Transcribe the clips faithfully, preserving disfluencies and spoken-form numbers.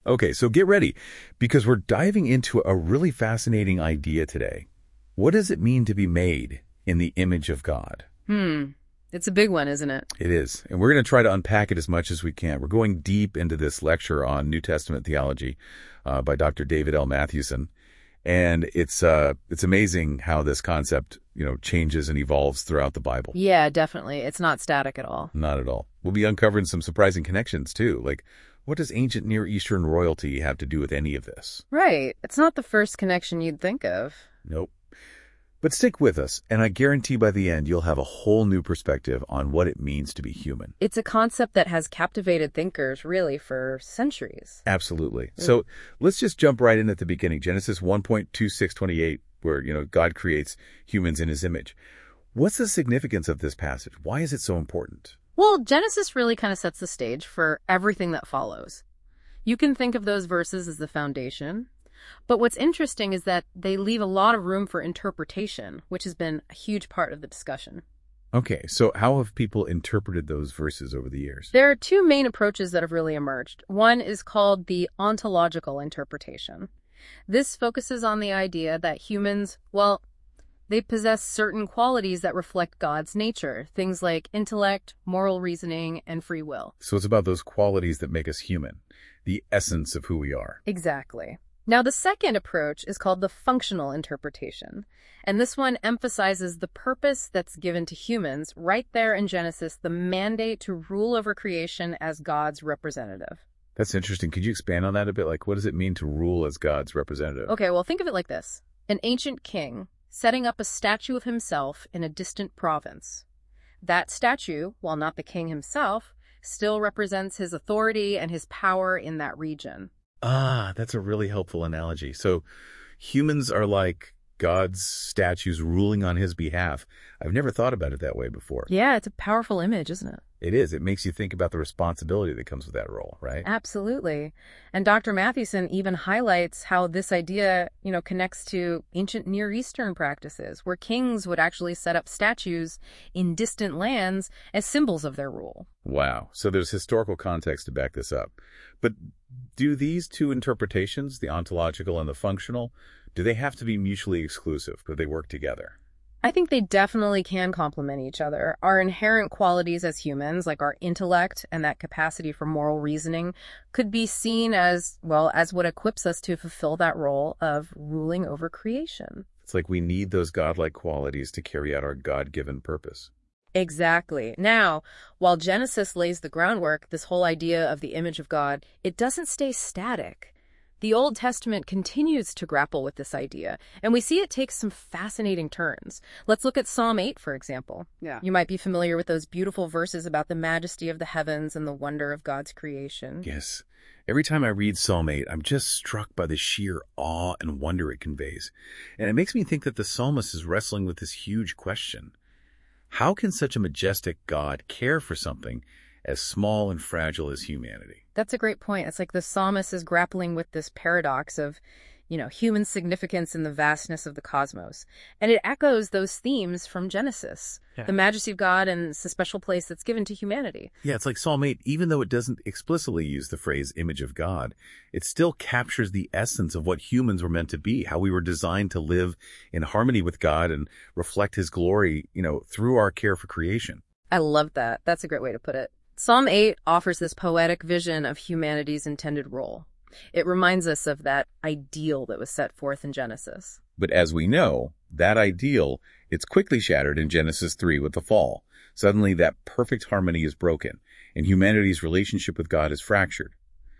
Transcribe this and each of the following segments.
Okay, so get ready, because we're diving into a really fascinating idea today. What does it mean to be made in the image of God? Hmm. It's a big one, isn't it? It is, and we're going to try to unpack it as much as we can. We're going deep into this lecture on New Testament theology uh, by Doctor David L. Mathewson, and it's uh, it's amazing how this concept, you know, changes and evolves throughout the Bible. Yeah, definitely. It's not static at all. Not at all. We'll be uncovering some surprising connections, too, like what does ancient Near Eastern royalty have to do with any of this? Right. It's not the first connection you'd think of. Nope. But stick with us, and I guarantee by the end you'll have a whole new perspective on what it means to be human. It's a concept that has captivated thinkers, really, for centuries. Absolutely. Mm. So let's just jump right in at the beginning. Genesis one point two six twenty-eight, where, you know, God creates humans in his image. What's the significance of this passage? Why is it so important? Well, Genesis really kind of sets the stage for everything that follows. You can think of those verses as the foundation. But what's interesting is that they leave a lot of room for interpretation, which has been a huge part of the discussion. Okay, so how have people interpreted those verses over the years? There are two main approaches that have really emerged. One is called the ontological interpretation. This focuses on the idea that humans, well, they possess certain qualities that reflect God's nature, things like intellect, moral reasoning, and free will. So it's about those qualities that make us human, the essence of who we are. Exactly. Now, the second approach is called the functional interpretation, and this one emphasizes the purpose that's given to humans right there in Genesis, the mandate to rule over creation as God's representative. That's interesting. Could you expand on that a bit? Like, what does it mean to rule as God's representative? Okay, well, think of it like this. An ancient king setting up a statue of himself in a distant province. That statue, while not the king himself, still represents his authority and his power in that region. Ah, that's a really helpful analogy. So humans are like God's statues ruling on his behalf. I've never thought about it that way before. Yeah, it's a powerful image, isn't it? It is. It makes you think about the responsibility that comes with that role, right? Absolutely. And Doctor Mathewson even highlights how this idea, you know, connects to ancient Near Eastern practices, where kings would actually set up statues in distant lands as symbols of their rule. Wow. So there's historical context to back this up. But do these two interpretations, the ontological and the functional, do they have to be mutually exclusive? Do they work together? I think they definitely can complement each other. Our inherent qualities as humans, like our intellect and that capacity for moral reasoning, could be seen as, well, as what equips us to fulfill that role of ruling over creation. It's like we need those godlike qualities to carry out our God-given purpose. Exactly. Now, while Genesis lays the groundwork, this whole idea of the image of God, it doesn't stay static. The Old Testament continues to grapple with this idea, and we see it take some fascinating turns. Let's look at Psalm eight, for example. Yeah. You might be familiar with those beautiful verses about the majesty of the heavens and the wonder of God's creation. Yes. Every time I read Psalm eight, I'm just struck by the sheer awe and wonder it conveys. And it makes me think that the psalmist is wrestling with this huge question. How can such a majestic God care for something as small and fragile as humanity? That's a great point. It's like the psalmist is grappling with this paradox of, you know, human significance in the vastness of the cosmos. And it echoes those themes from Genesis, Yeah. the majesty of God and it's a special place that's given to humanity. Yeah, it's like Psalm eight, even though it doesn't explicitly use the phrase image of God, it still captures the essence of what humans were meant to be, how we were designed to live in harmony with God and reflect his glory, you know, through our care for creation. I love that. That's a great way to put it. Psalm eight offers this poetic vision of humanity's intended role. It reminds us of that ideal that was set forth in Genesis. But as we know, that ideal, it's quickly shattered in Genesis three with the fall. Suddenly that perfect harmony is broken, and humanity's relationship with God is fractured.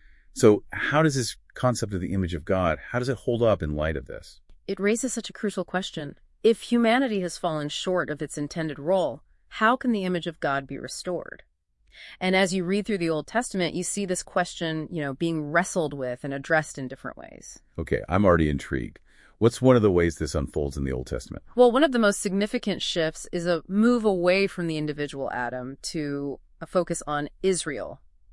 So how does this concept of the image of God, how does it hold up in light of this? It raises such a crucial question. If humanity has fallen short of its intended role, how can the image of God be restored? And as you read through the Old Testament, you see this question, you know, being wrestled with and addressed in different ways. Okay, I'm already intrigued. What's one of the ways this unfolds in the Old Testament? Well, one of the most significant shifts is a move away from the individual Adam to a focus on Israel,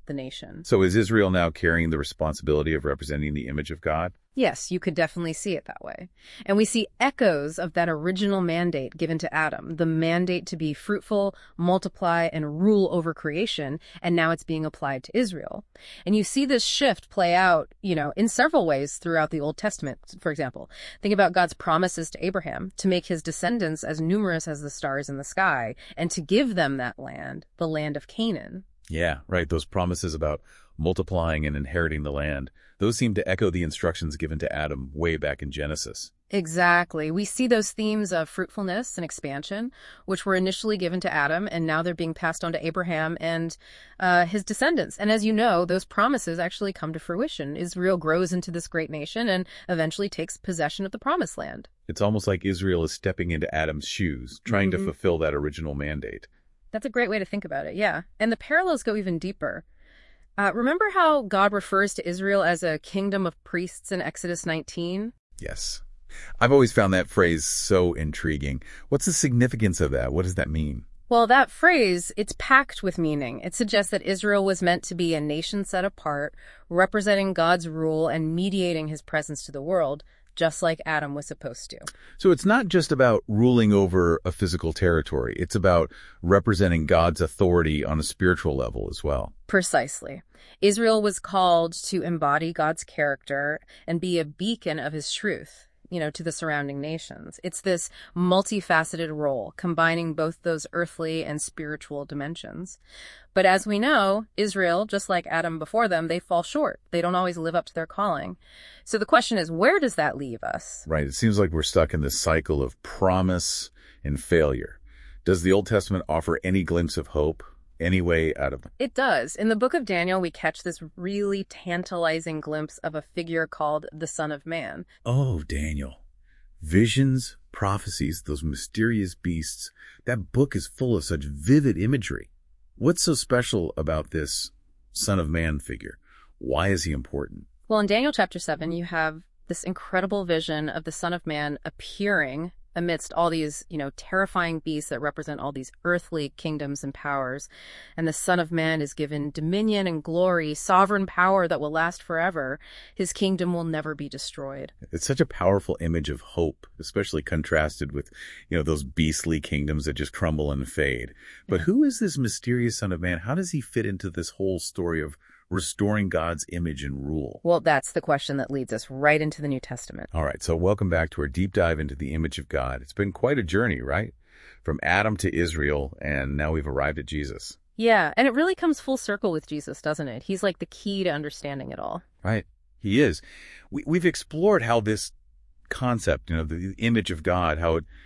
the nation. So is Israel now carrying the responsibility of representing the image of God? Yes, you could definitely see it that way. And we see echoes of that original mandate given to Adam, the mandate to be fruitful, multiply, and rule over creation, and now it's being applied to Israel. And you see this shift play out, you know, in several ways throughout the Old Testament. For example, think about God's promises to Abraham to make his descendants as numerous as the stars in the sky, and to give them that land, the land of Canaan. Yeah, right. Those promises about multiplying and inheriting the land, those seem to echo the instructions given to Adam way back in Genesis. Exactly. We see those themes of fruitfulness and expansion, which were initially given to Adam, and now they're being passed on to Abraham and uh, his descendants. And as you know, those promises actually come to fruition. Israel grows into this great nation and eventually takes possession of the promised land. It's almost like Israel is stepping into Adam's shoes, trying Mm-hmm. to fulfill that original mandate. That's a great way to think about it, yeah. And the parallels go even deeper. Uh, remember how God refers to Israel as a kingdom of priests in Exodus nineteen? Yes. I've always found that phrase so intriguing. What's the significance of that? What does that mean? Well, that phrase, it's packed with meaning. It suggests that Israel was meant to be a nation set apart, representing God's rule and mediating his presence to the world, just like Adam was supposed to. So it's not just about ruling over a physical territory. It's about representing God's authority on a spiritual level as well. Precisely. Israel was called to embody God's character and be a beacon of his truth, you know, to the surrounding nations. It's this multifaceted role, combining both those earthly and spiritual dimensions. But as we know, Israel, just like Adam before them, they fall short. They don't always live up to their calling. So the question is, where does that leave us? Right. It seems like we're stuck in this cycle of promise and failure. Does the Old Testament offer any glimpse of hope? Any way out of it? It does. In the book of Daniel, we catch this really tantalizing glimpse of a figure called the Son of Man. Oh, Daniel. Visions, prophecies, those mysterious beasts. That book is full of such vivid imagery. What's so special about this Son of Man figure? Why is he important? Well, in Daniel chapter seven, you have this incredible vision of the Son of Man appearing amidst all these, you know, terrifying beasts that represent all these earthly kingdoms and powers. And the Son of Man is given dominion and glory, sovereign power that will last forever. His kingdom will never be destroyed. It's such a powerful image of hope, especially contrasted with, you know, those beastly kingdoms that just crumble and fade. But who is this mysterious Son of Man? How does he fit into this whole story of restoring God's image and rule? Well, that's the question that leads us right into the New Testament. All right, so welcome back to our deep dive into the image of God. It's been quite a journey, right? From Adam to Israel, and now we've arrived at Jesus. Yeah, and it really comes full circle with Jesus, doesn't it? He's like the key to understanding it all. Right, he is. We, we've explored how this concept, you know, the image of God, how it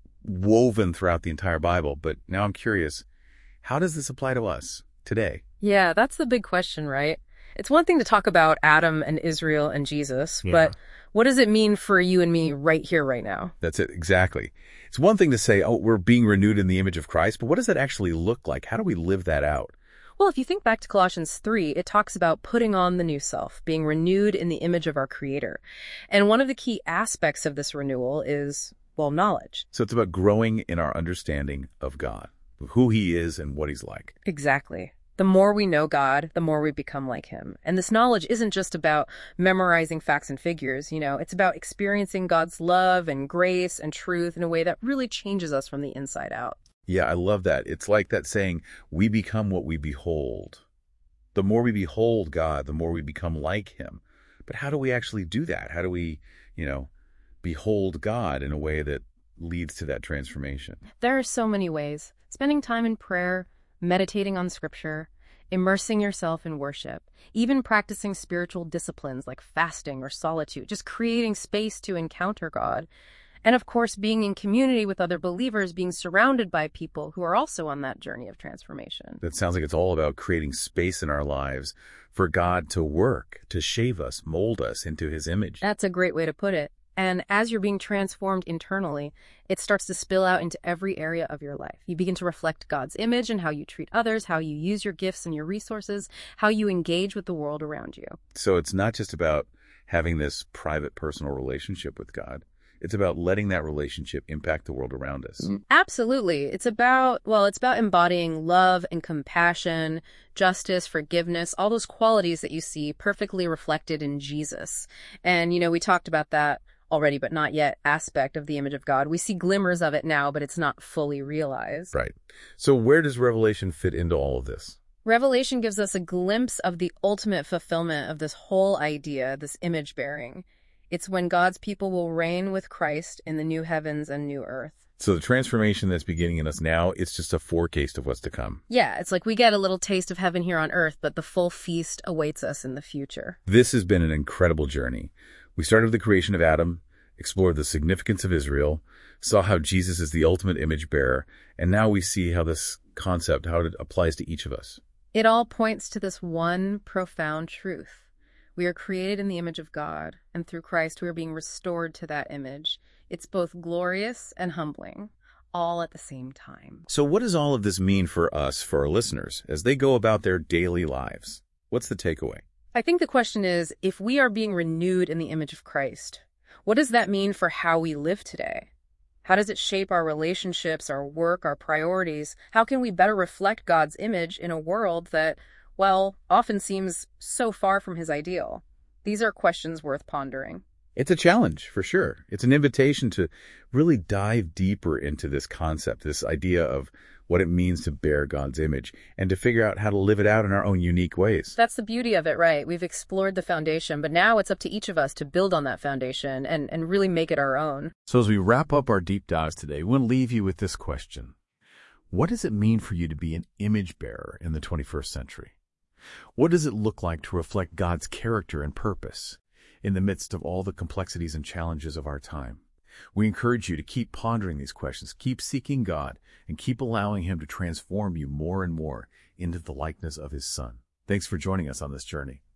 woven throughout the entire Bible, but now I'm curious, how does this apply to us today? Yeah, that's the big question, right? It's one thing to talk about Adam and Israel and Jesus, Yeah. but what does it mean for you and me right here, right now? That's it, exactly. It's one thing to say, oh, we're being renewed in the image of Christ, but what does that actually look like? How do we live that out? Well, if you think back to Colossians three, it talks about putting on the new self, being renewed in the image of our Creator. And one of the key aspects of this renewal is, well, knowledge. So it's about growing in our understanding of God, of who he is and what he's like. Exactly. The more we know God, the more we become like him. And this knowledge isn't just about memorizing facts and figures, you know, it's about experiencing God's love and grace and truth in a way that really changes us from the inside out. Yeah, I love that. It's like that saying, we become what we behold. The more we behold God, the more we become like him. But how do we actually do that? How do we, you know, behold God in a way that leads to that transformation? There are so many ways. Spending time in prayer, meditating on scripture, immersing yourself in worship, even practicing spiritual disciplines like fasting or solitude, just creating space to encounter God. And of course, being in community with other believers, being surrounded by people who are also on that journey of transformation. That sounds like it's all about creating space in our lives for God to work, to shape us, mold us into his image. That's a great way to put it. And as you're being transformed internally, it starts to spill out into every area of your life. You begin to reflect God's image in how you treat others, how you use your gifts and your resources, how you engage with the world around you. So it's not just about having this private, personal relationship with God. It's about letting that relationship impact the world around us. Absolutely. It's about, well, it's about embodying love and compassion, justice, forgiveness, all those qualities that you see perfectly reflected in Jesus. And, you know, we talked about that already, but not yet aspect of the image of God. We see glimmers of it now, but it's not fully realized. Right. So where does Revelation fit into all of this? Revelation gives us a glimpse of the ultimate fulfillment of this whole idea, this image bearing. It's when God's people will reign with Christ in the new heavens and new earth. So the transformation that's beginning in us now, it's just a foretaste of what's to come. Yeah, it's like we get a little taste of heaven here on earth, but the full feast awaits us in the future. This has been an incredible journey. We started with the creation of Adam, explored the significance of Israel, saw how Jesus is the ultimate image bearer, and now we see how this concept, how it applies to each of us. It all points to this one profound truth. We are created in the image of God, and through Christ we are being restored to that image. It's both glorious and humbling, all at the same time. So what does all of this mean for us, for our listeners, as they go about their daily lives? What's the takeaway? I think the question is, if we are being renewed in the image of Christ, what does that mean for how we live today? How does it shape our relationships, our work, our priorities? How can we better reflect God's image in a world that, well, often seems so far from his ideal? These are questions worth pondering. It's a challenge, for sure. It's an invitation to really dive deeper into this concept, this idea of what it means to bear God's image, and to figure out how to live it out in our own unique ways. That's the beauty of it, right? We've explored the foundation, but now it's up to each of us to build on that foundation and, and really make it our own. So as we wrap up our deep dives today, we want to leave you with this question. What does it mean for you to be an image bearer in the twenty-first century? What does it look like to reflect God's character and purpose in the midst of all the complexities and challenges of our time? We encourage you to keep pondering these questions, keep seeking God, and keep allowing him to transform you more and more into the likeness of his Son. Thanks for joining us on this journey.